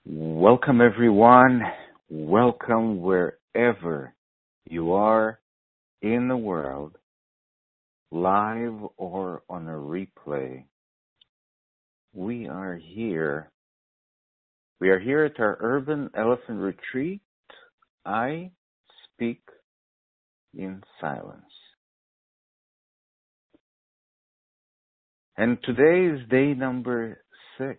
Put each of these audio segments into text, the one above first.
Welcome, everyone. Welcome wherever you are in the world, live or on a replay. We are here. We are here at our Urban Elephant Retreat. I speak in silence. And today is day number 6.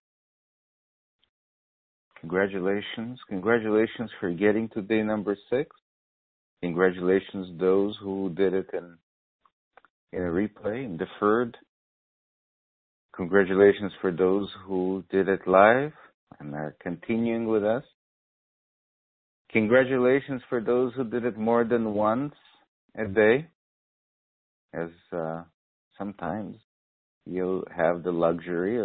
Congratulations. Congratulations for getting to day number 6. Congratulations those who did it in a replay, in deferred. Congratulations for those who did it live and are continuing with us. Congratulations for those who did it more than once a day, as sometimes you'll have the luxury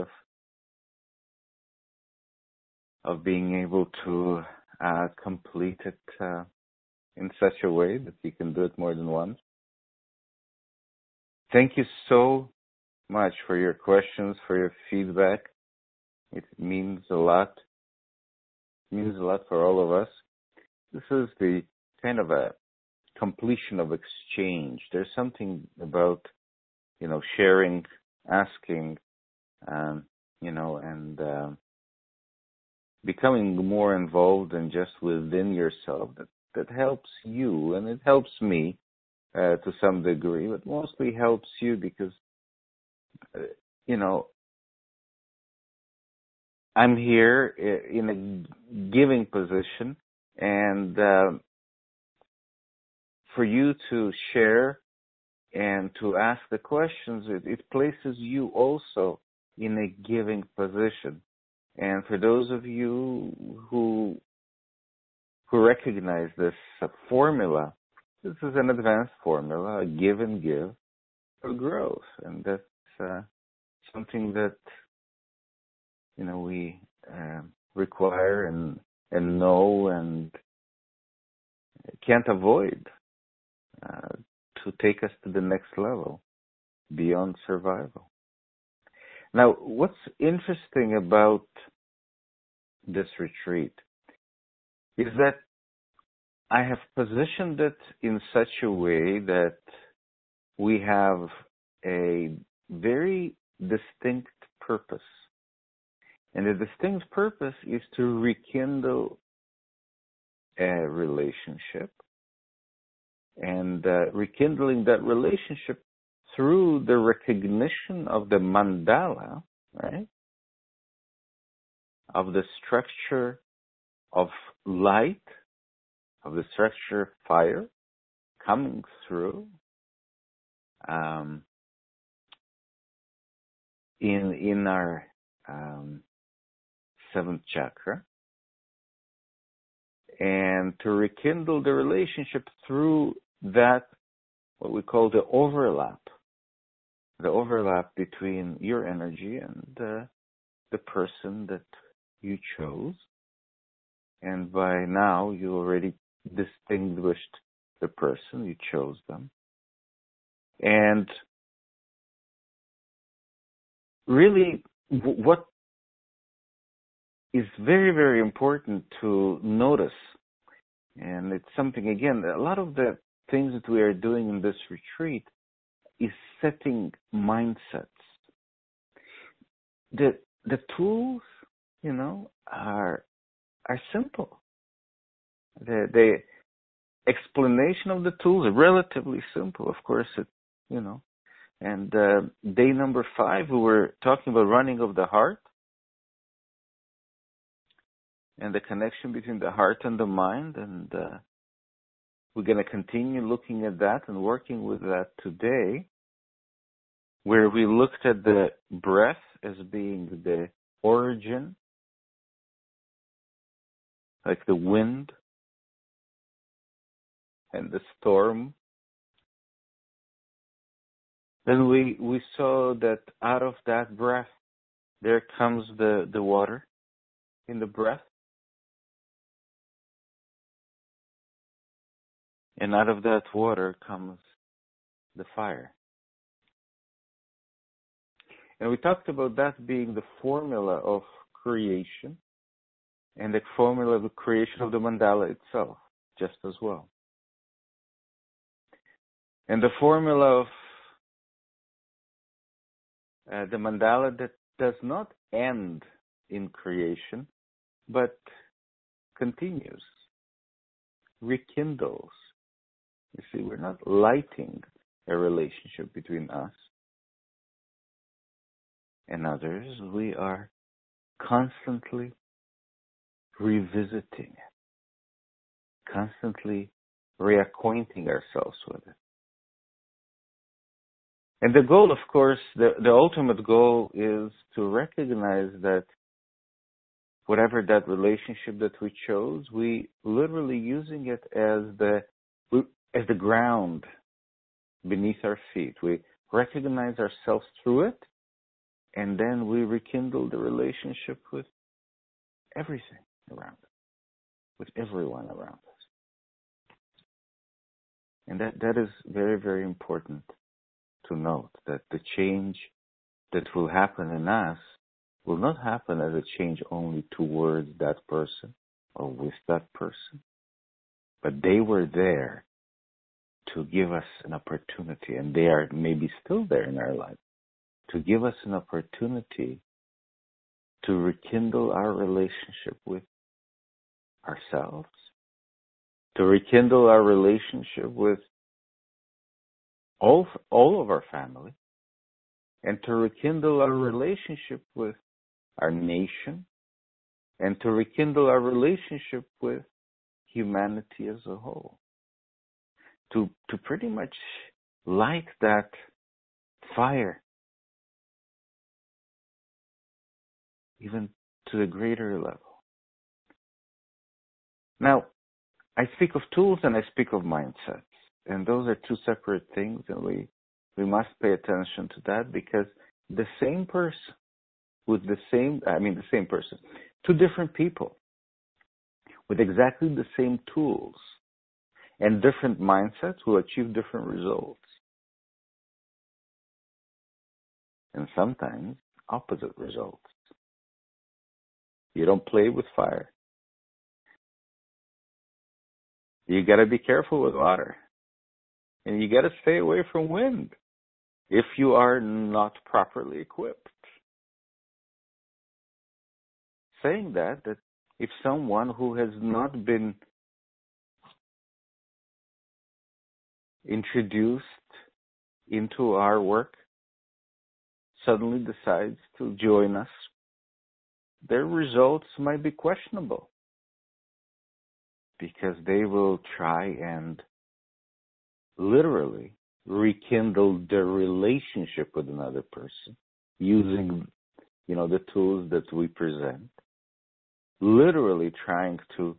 of being able to complete it in such a way that you can do it more than once. Thank you so much for your questions, for your feedback. It means a lot. It means a lot for all of us. This is the kind of a completion of exchange. There's something about, sharing, asking, and becoming more involved and just within yourself that helps you, and it helps me to some degree, but mostly helps you because, I'm here in a giving position, and for you to share and to ask the questions, it places you also in a giving position. And for those of you who recognize this formula, this is an advanced formula, a give and give for growth. And that's something that, we require and know and can't avoid to take us to the next level beyond survival. Now, what's interesting about this retreat is that I have positioned it in such a way that we have a very distinct purpose. And the distinct purpose is to rekindle a relationship and rekindling that relationship through the recognition of the mandala, right? Of the structure of light, of the structure of fire coming through in our 7th chakra, and to rekindle the relationship through that, what we call the overlap between your energy and the person that you chose. And by now, you already distinguished the person, you chose them. And really, what is very, very important to notice, and it's something, again, a lot of the things that we are doing in this retreat is setting mindsets. The tools, are simple. The explanation of the tools are relatively simple. Of course, and day number 5, we were talking about running of the heart and the connection between the heart and the mind, and we're going to continue looking at that and working with that today, where we looked at the breath as being the origin, like the wind and the storm. Then we saw that out of that breath, there comes the water in the breath. And out of that water comes the fire. And we talked about that being the formula of creation and the formula of the creation of the mandala itself, just as well. And the formula of the mandala that does not end in creation, but continues, rekindles. You see, we're not lighting a relationship between us and others. We are constantly revisiting it, constantly reacquainting ourselves with it. And the goal, of course, the ultimate goal is to recognize that whatever that relationship that we chose, we literally using it as the ground beneath our feet. We recognize ourselves through it, and then we rekindle the relationship with everything around us, with everyone around us. And that is very, very important to note, that the change that will happen in us will not happen as a change only towards that person or with that person, but they were there to give us an opportunity, and they are maybe still there in our life, to give us an opportunity to rekindle our relationship with ourselves, to rekindle our relationship with all of our family, and to rekindle our relationship with our nation, and to rekindle our relationship with humanity as a whole. To pretty much light that fire even to a greater level. Now, I speak of tools and I speak of mindsets, and those are two separate things, and we must pay attention to that, because the same person with the same person, two different people with exactly the same tools and different mindsets will achieve different results. And sometimes opposite results. You don't play with fire. You got to be careful with water. And you got to stay away from wind if you are not properly equipped. Saying that if someone who has not been introduced into our work suddenly decides to join us, their results might be questionable, because they will try and literally rekindle their relationship with another person using, the tools that we present, literally trying to,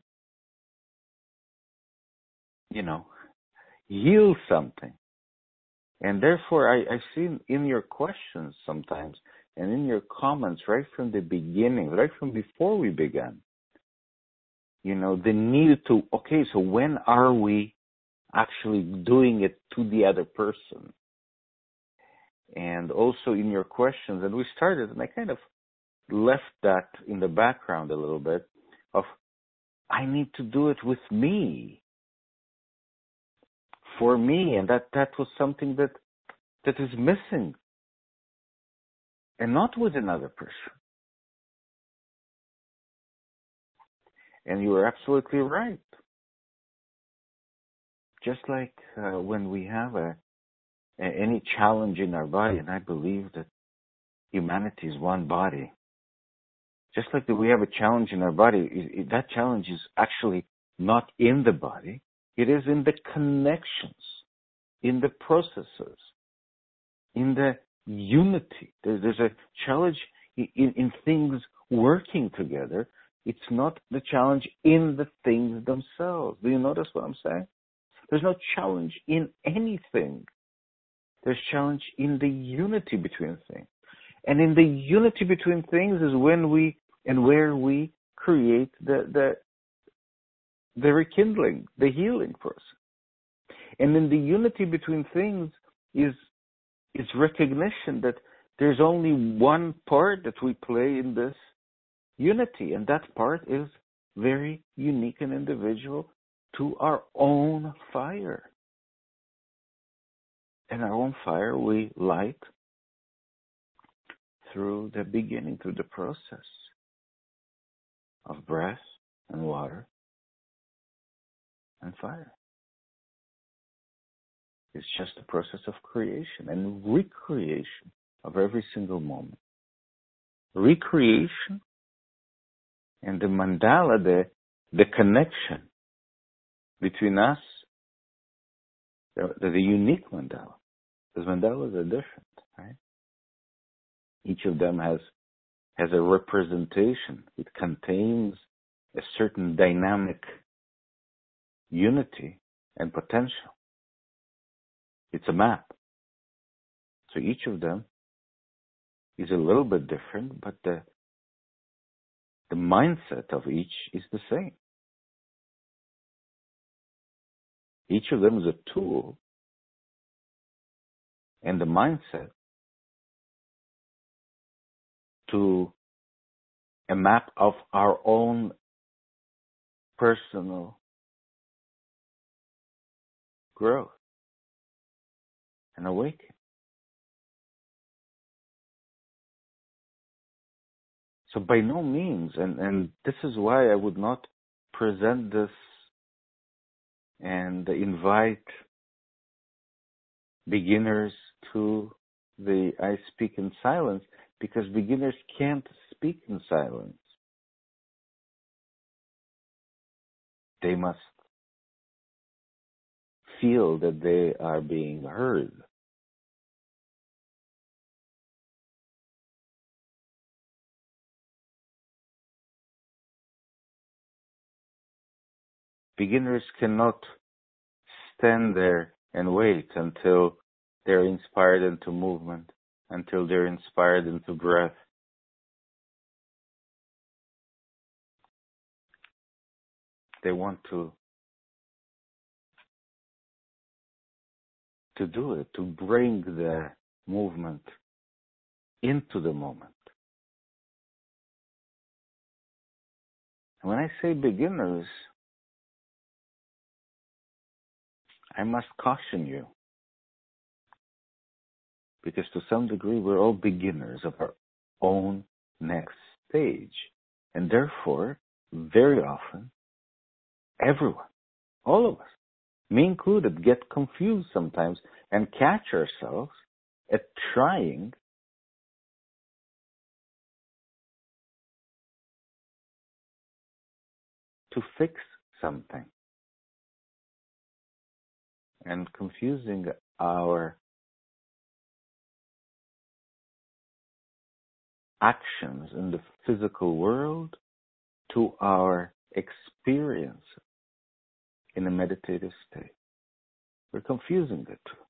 heal something. And therefore, I see in your questions sometimes and in your comments right from the beginning, right from before we began, the need to, so when are we actually doing it to the other person? And also in your questions, and we started, and I kind of left that in the background a little bit, of I need to do it with me, for me, and that was something that is missing, and not with another person. And you are absolutely right. Just like when we have any challenge in our body, and I believe that humanity is one body. Just like that we have a challenge in our body, that challenge is actually not in the body. It is in the connections, in the processes, in the unity. There's a challenge in things working together. It's not the challenge in the things themselves. Do you notice what I'm saying? There's no challenge in anything. There's challenge in the unity between things. And in the unity between things is when we and where we create the rekindling, the healing process. And in the unity between things is recognition that there's only one part that we play in this unity, and that part is very unique and individual to our own fire. And our own fire we light through the beginning, through the process of breath and water and fire. It's just a process of creation and recreation of every single moment. Recreation and the mandala, the connection between us, the unique mandala. Because mandalas are different, right? Each of them has a representation. It contains a certain dynamic unity and potential. It's a map. So each of them is a little bit different, but the mindset of each is the same. Each of them is a tool, and the mindset to a map of our own personal growth and awakening. So by no means, and this is why I would not present this and invite beginners to the I Speak in Silence, because beginners can't speak in silence. They must feel that they are being heard. Beginners cannot stand there and wait until they're inspired into movement, until they're inspired into breath. They want to do it, to bring the movement into the moment. And when I say beginners, I must caution you, because to some degree we're all beginners of our own next stage. And therefore, very often, everyone, all of us, me included, get confused sometimes and catch ourselves at trying to fix something and confusing our actions in the physical world to our experience in a meditative state. We're confusing the two.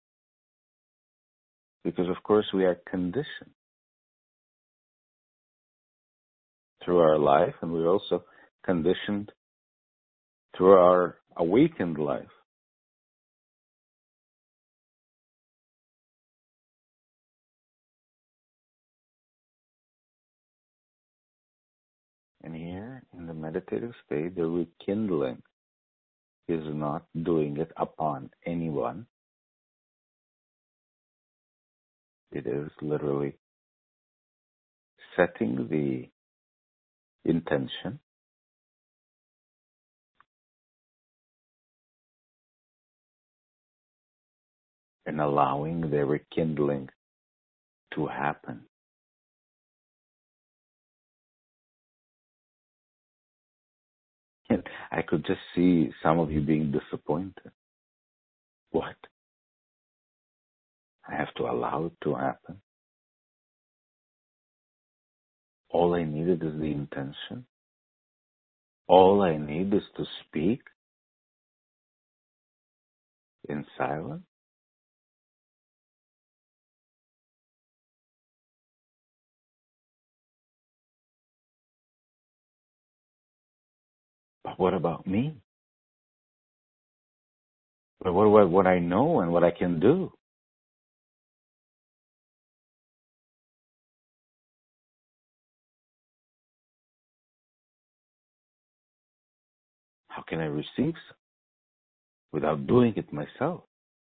Because, of course, we are conditioned through our life, and we're also conditioned through our awakened life. And here, in the meditative state, the rekindling is not doing it upon anyone. It is literally setting the intention and allowing the rekindling to happen. And I could just see some of you being disappointed. What? I have to allow it to happen? All I needed is the intention. All I need is to speak in silence. But what about me? But what I know and what I can do? How can I receive some without doing it myself?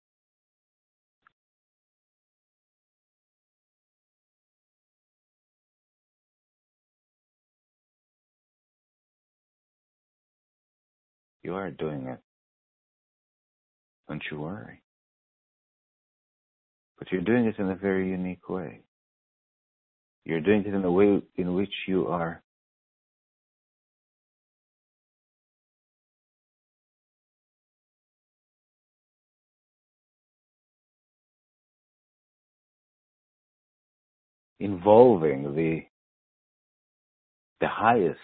You are doing it. Don't you worry. But you're doing it in a very unique way. You're doing it in a way in which you are involving the highest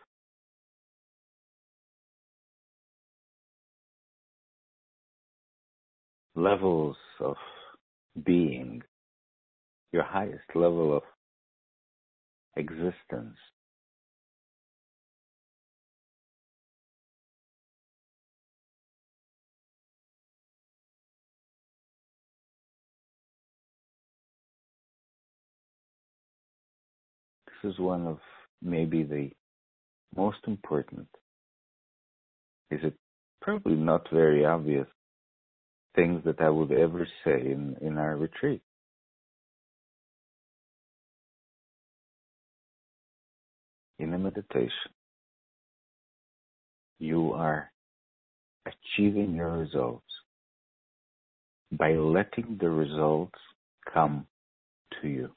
levels of being, your highest level of existence. This is one of maybe the most important, is it probably not very obvious things that I would ever say in our retreat. In a meditation, you are achieving your results by letting the results come to you.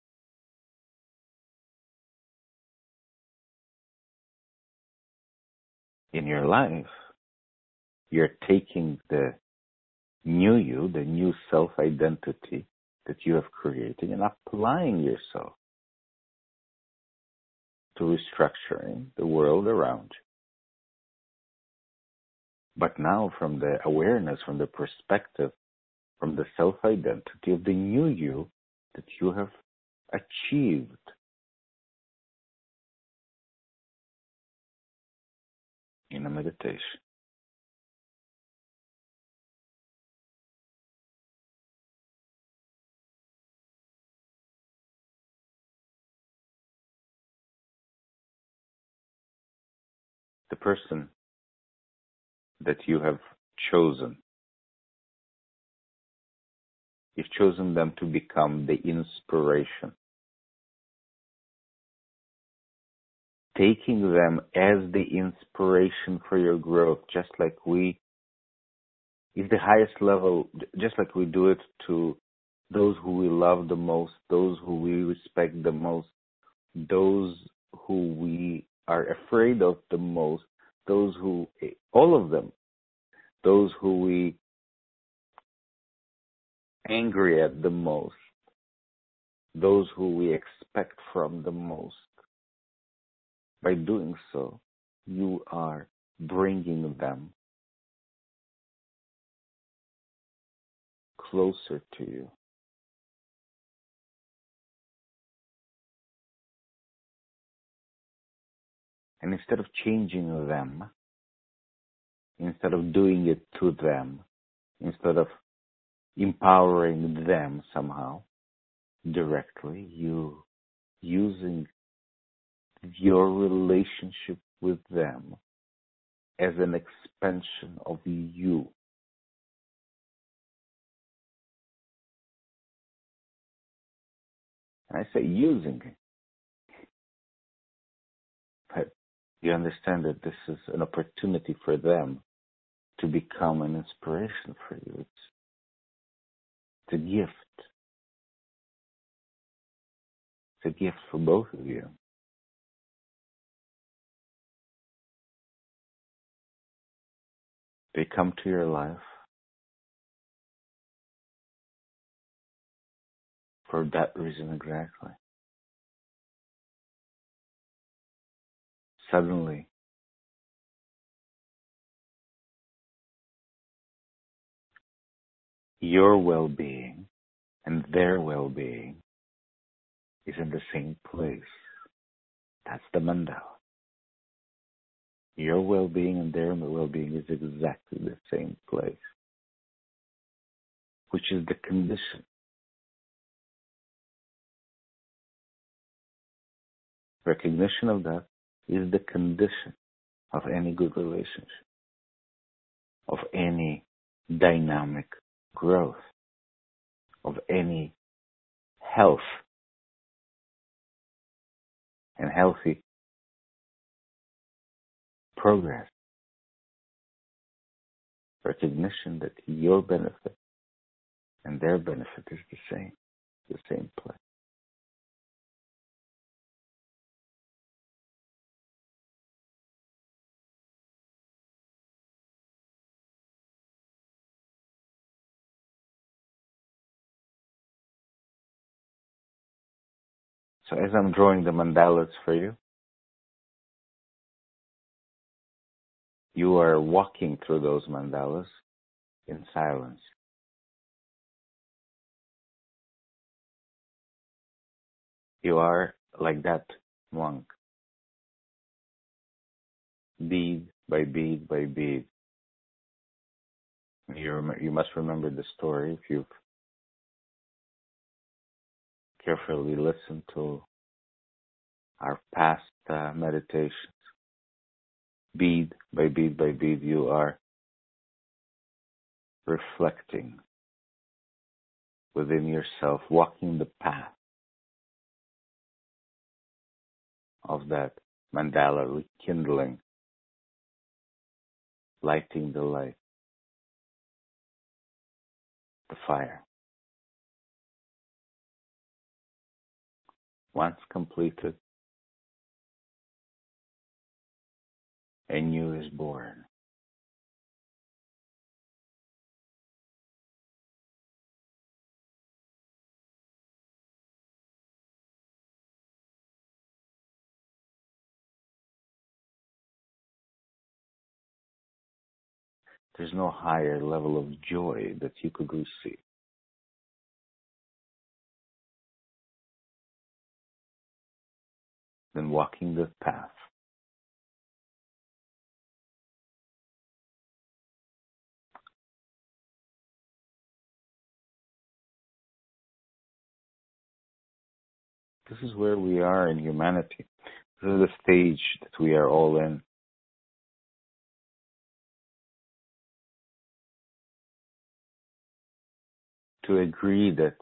In your life, you're taking the new you, the new self-identity that you have created, and applying yourself to restructuring the world around you. But now from the awareness, from the perspective, from the self-identity of the new you that you have achieved. In a meditation. The person that you have chosen, you've chosen them to become the inspiration. Taking them as the inspiration for your growth, just like is the highest level, just like we do it to those who we love the most, those who we respect the most, those who we are afraid of the most, all of them, those who we angry at the most, those who we expect from the most. By doing so, you are bringing them closer to you. And instead of changing them, instead of doing it to them, instead of empowering them somehow directly, you using your relationship with them as an expansion of you. And I say using it, but you understand that this is an opportunity for them to become an inspiration for you. It's a gift. It's a gift for both of you. They come to your life for that reason exactly. Suddenly, your well-being and their well-being is in the same place. That's the mandala. Your well-being and their well-being is exactly the same place, which is the condition. Recognition of that is the condition of any good relationship. of any dynamic growth, of any health and healthy progress. Recognition that your benefit and their benefit is the same place. So as I'm drawing the mandalas for you, you are walking through those mandalas in silence. You are like that monk, bead by bead by bead. You must remember the story if you've carefully listened to our past meditations. Bead by bead by bead, you are reflecting within yourself, walking the path of that mandala, rekindling, lighting the light, the fire. Once completed, a new is born. There's no higher level of joy that you could receive than walking the path. This is where we are in humanity. This is the stage that we are all in. To agree that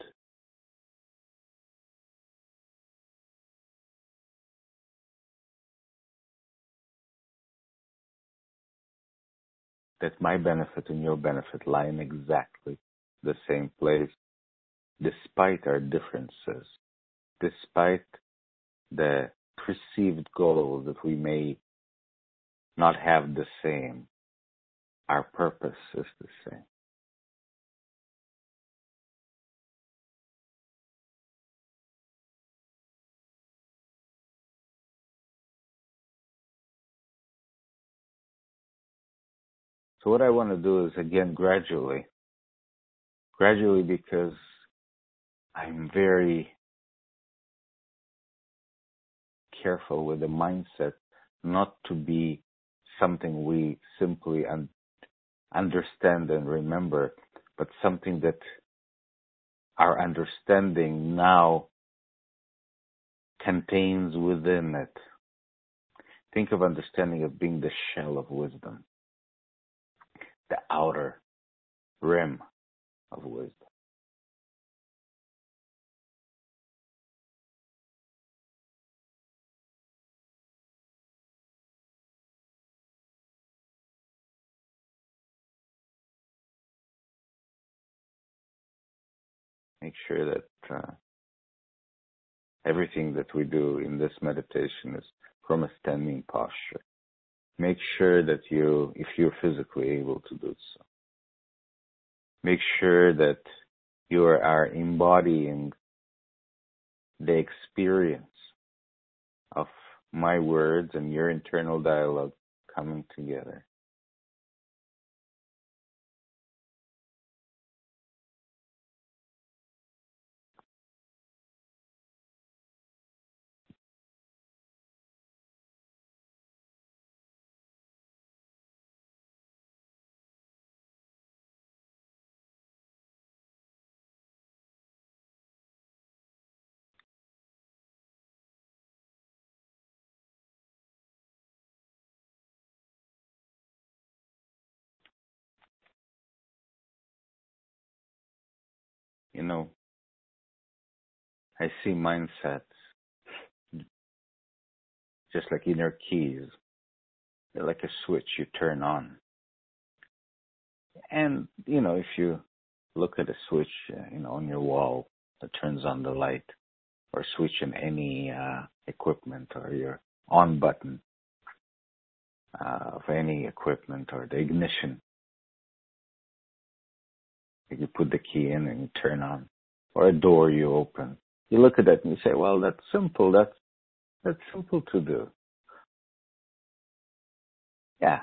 my benefit and your benefit lie in exactly the same place, despite our differences, despite the perceived goal that we may not have the same, our purpose is the same. So what I want to do is, again, gradually because I'm very careful with the mindset not to be something we simply understand and remember, but something that our understanding now contains within it. Think of understanding of being the shell of wisdom, the outer rim of wisdom. Make sure that everything that we do in this meditation is from a standing posture. Make sure that if you're physically able to do so, make sure that you are embodying the experience of my words and your internal dialogue coming together. You know, I see mindsets just like inner keys. They're like a switch you turn on. And, if you look at a switch, on your wall that turns on the light, or switch in any equipment, or your on button of any equipment, or the ignition, you put the key in and you turn on, or a door you open. You look at that and you say, well, that's simple. That's simple to do. Yeah.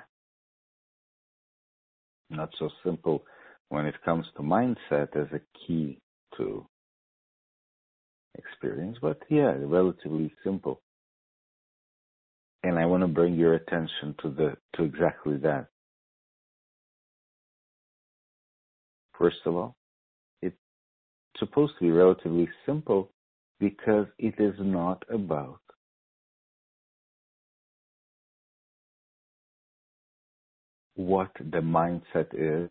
Not so simple when it comes to mindset as a key to experience, but yeah, relatively simple. And I want to bring your attention to exactly that. First of all, it's supposed to be relatively simple because it is not about what the mindset is,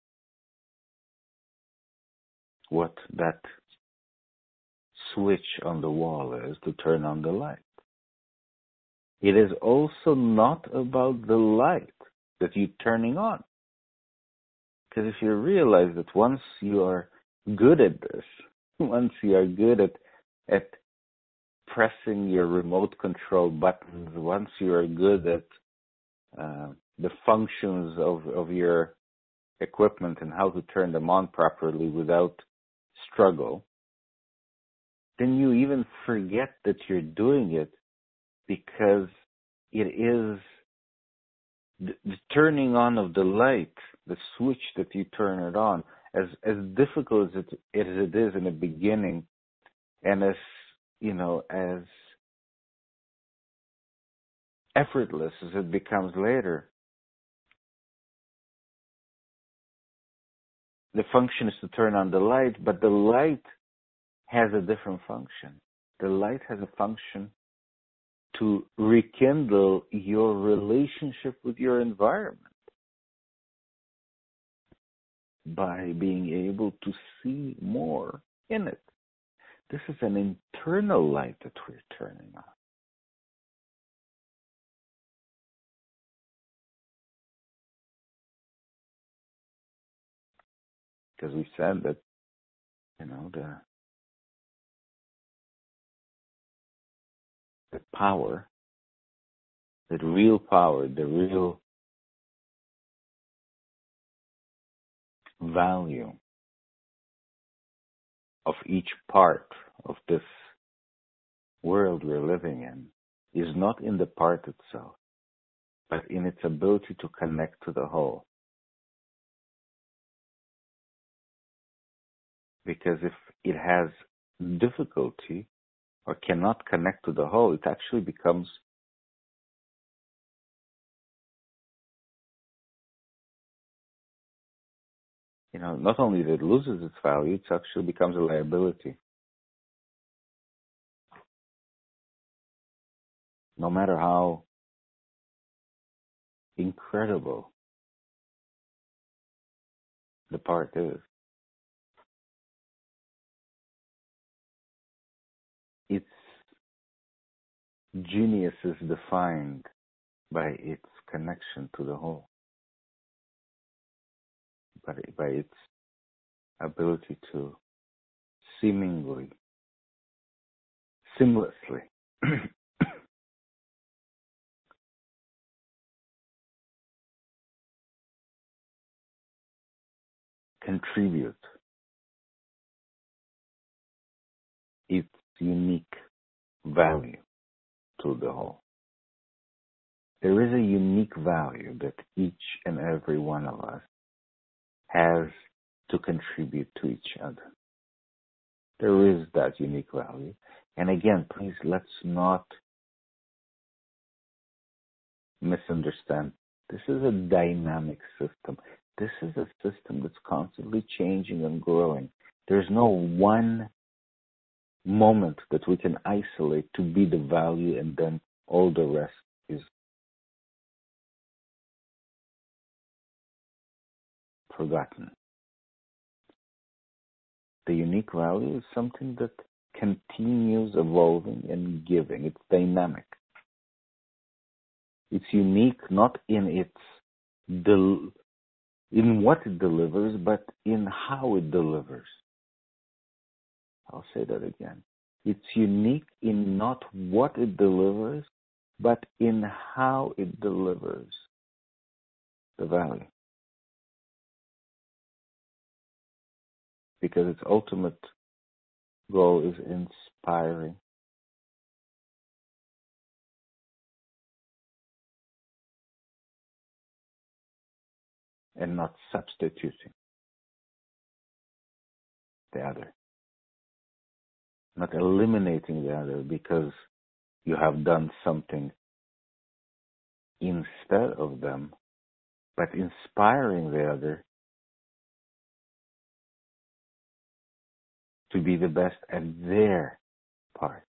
what that switch on the wall is to turn on the light. It is also not about the light that you're turning on. Because if you realize that once you are good at this, once you are good at pressing your remote control buttons, once you are good at the functions of your equipment and how to turn them on properly without struggle, then you even forget that you're doing it, because it is the turning on of the light, the switch that you turn it on, as difficult as it is in the beginning, and as effortless as it becomes later. The function is to turn on the light, but the light has a different function. The light has a function to rekindle your relationship with your environment by being able to see more in it. This is an internal light that we're turning on. Because we said that, the power, the real power, the real value of each part of this world we're living in is not in the part itself, but in its ability to connect to the whole. Because if it has difficulty or cannot connect to the whole, it actually becomes not only that it loses its value, it actually becomes a liability. No matter how incredible the part is, its genius is defined by its connection to the whole, by its ability to seamlessly contribute its unique value to the whole. There is a unique value that each and every one of us has to contribute to each other. There is that unique value. And again, please, let's not misunderstand. This is a dynamic system. This is a system that's constantly changing and growing. There's no one moment that we can isolate to be the value, and then all the rest is forgotten. the unique value is something that continues evolving and giving. It's dynamic. It's unique not in in what it delivers, but in how it delivers. I'll say that again. It's unique in not what it delivers, but in how it delivers the value. Because its ultimate goal is inspiring. And not substituting the other. Not eliminating the other because you have done something instead of them, but inspiring the other to be the best at their part.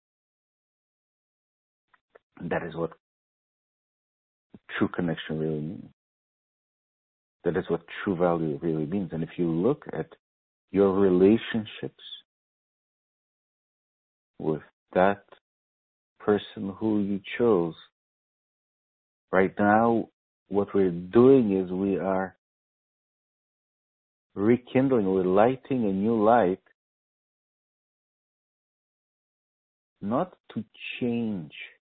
That is what true connection really means. That is what true value really means. And if you look at your relationships with that person who you chose, right now, what we're doing is we are rekindling, we're lighting a new light, not to change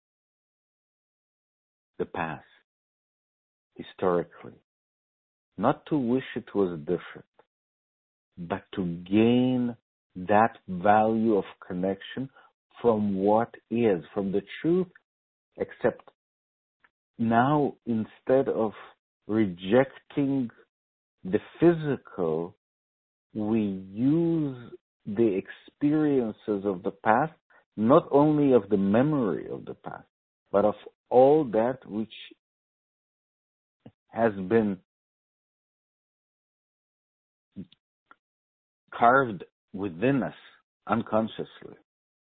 the past historically, not to wish it was different, but to gain that value of connection from what is, from the truth, except now instead of rejecting the physical, we use the experiences of the past, not only of the memory of the past, but of all that which has been carved within us unconsciously.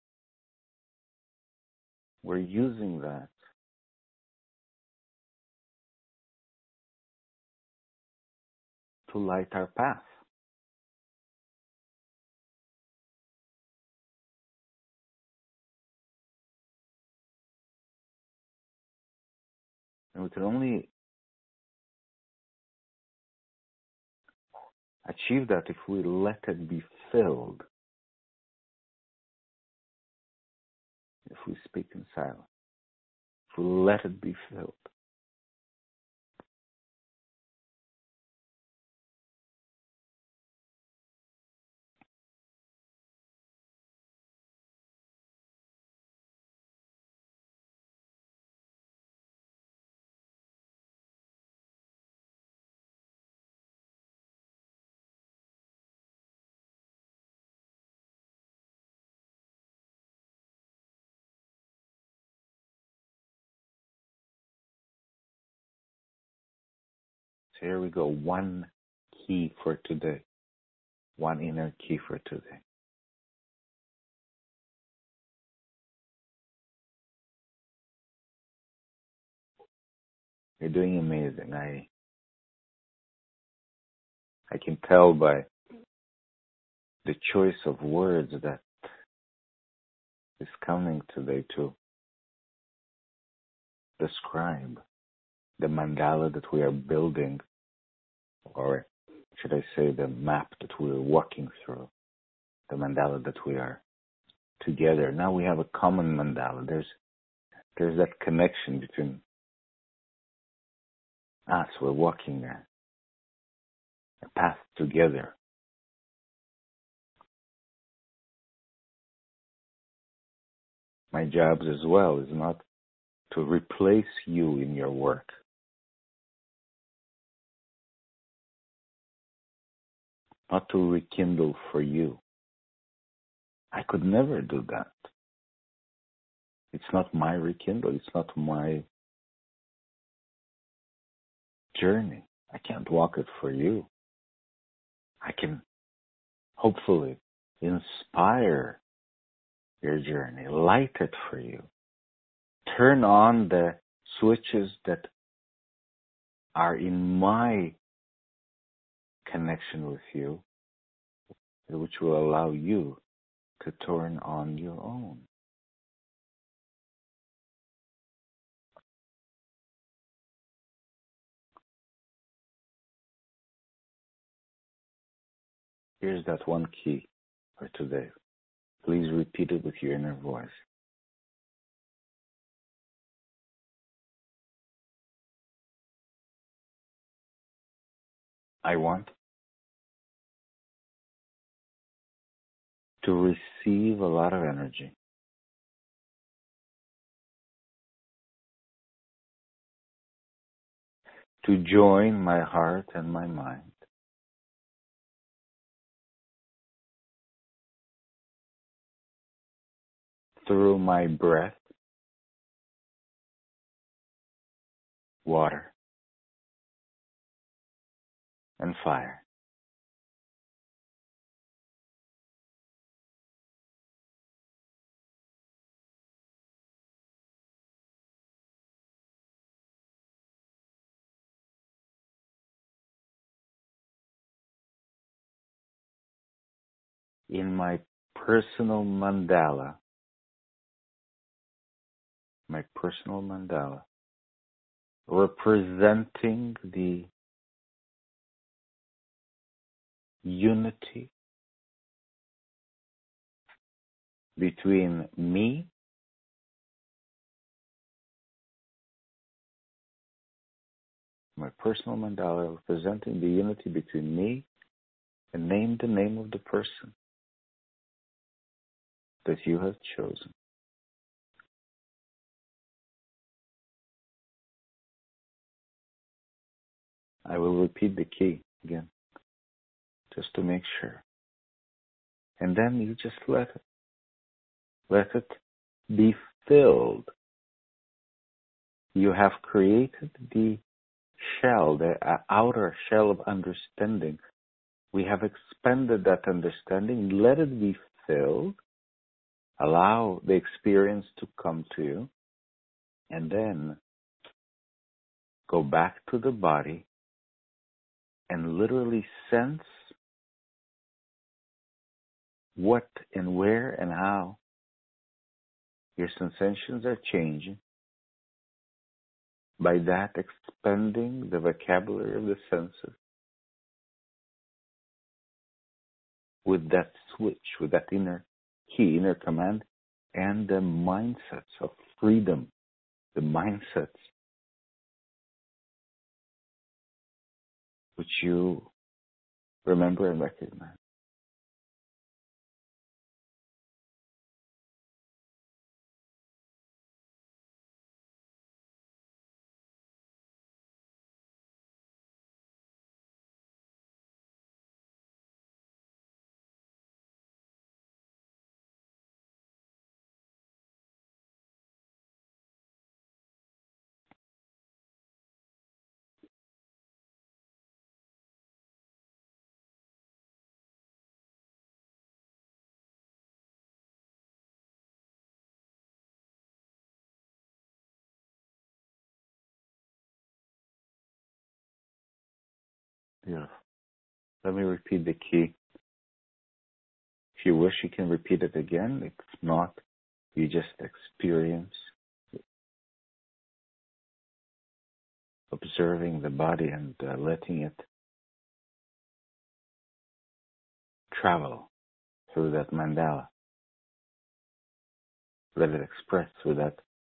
We're using that to light our path. And we can only achieve that if we let it be filled, if we speak in silence, if we let it be filled. So here we go, one key for today, one inner key for today. You're doing amazing. I can tell by the choice of words that is coming today to describe the mandala that we are building, or should I say the map that we're walking through, the mandala that we are together. Now we have a common mandala. There's that connection between us. We're walking a path together. My job as well is not to replace you in your work. Not to rekindle for you. I could never do that. It's not my rekindle. It's not my journey. I can't walk it for you. I can hopefully inspire your journey, light it for you. Turn on the switches that are in my connection with you which will allow you to turn on your own. Here's that one key for today. Please repeat it with your inner voice. I want to receive a lot of energy. To join my heart and my mind. Through my breath, water, and fire. In my personal mandala, representing the unity between me representing the unity between me, and name the name of the person that you have chosen. I will repeat the key again, just to make sure. And then you just let it be filled. You have created the shell, the outer shell of understanding. We have expanded that understanding. Let it be filled. Allow the experience to come to you. And then go back to the body and literally sense what and where and how your sensations are changing. By that, expanding the vocabulary of the senses with that switch, with that inner key, inner command, and the mindsets of freedom, the mindsets which you remember and recognize. Beautiful. Let me repeat the key. If you wish, you can repeat it again. If not, you just experience observing the body and letting it travel through that mandala. Let it express through that,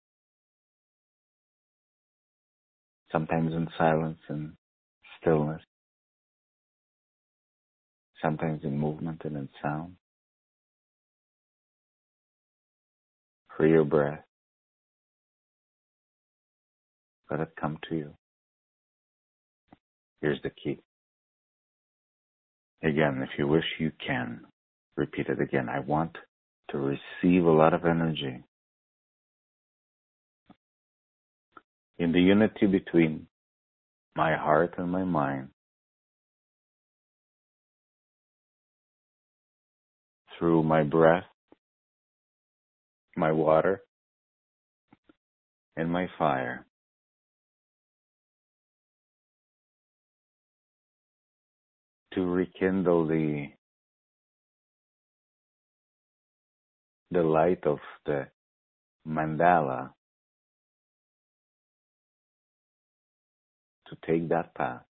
sometimes in silence and stillness, sometimes in movement and in sound. Free your breath. Let it come to you. Here's the key. Again, if you wish, you can repeat it again. I want to receive a lot of energy in the unity between my heart and my mind through my breath, my water, and my fire. To rekindle the the light of the mandala to take that path,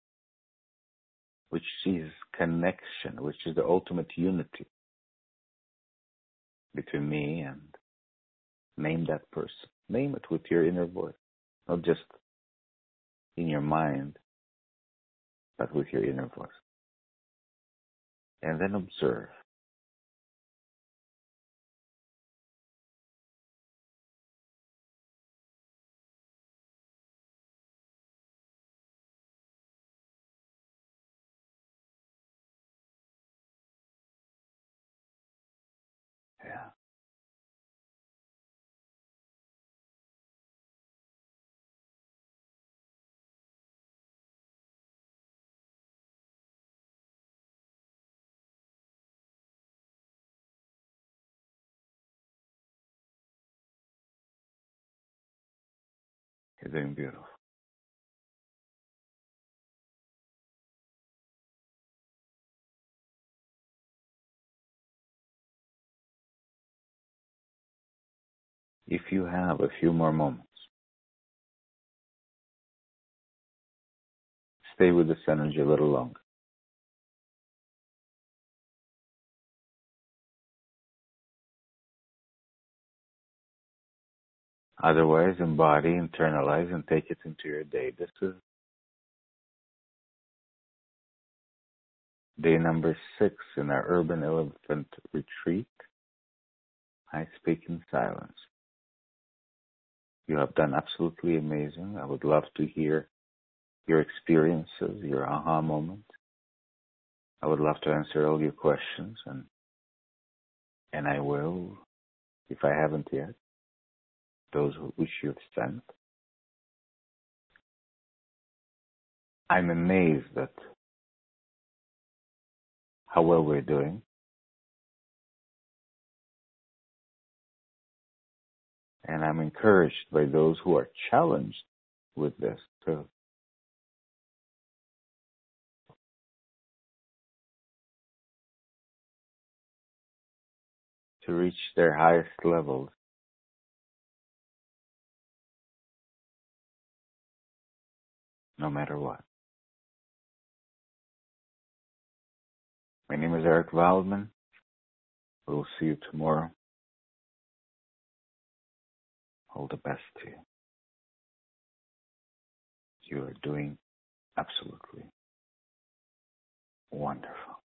which sees connection, which is the ultimate unity between me and name that person. Name it with your inner voice, not just in your mind, but with your inner voice. And then observe. Yeah. You're doing beautiful. If you have a few more moments, stay with this energy a little longer. Otherwise, embody, internalize, and take it into your day. This is day number 6 in our Urban Elephant Retreat. I speak in silence. You have done absolutely amazing. I would love to hear your experiences, your aha moment. I would love to answer all your questions, and I will, if I haven't yet, those which you've sent. I'm amazed at how well we're doing. And I'm encouraged by those who are challenged with this to reach their highest levels, no matter what. My name is Eric Wildman. We'll see you tomorrow. All the best to you. You are doing absolutely wonderful.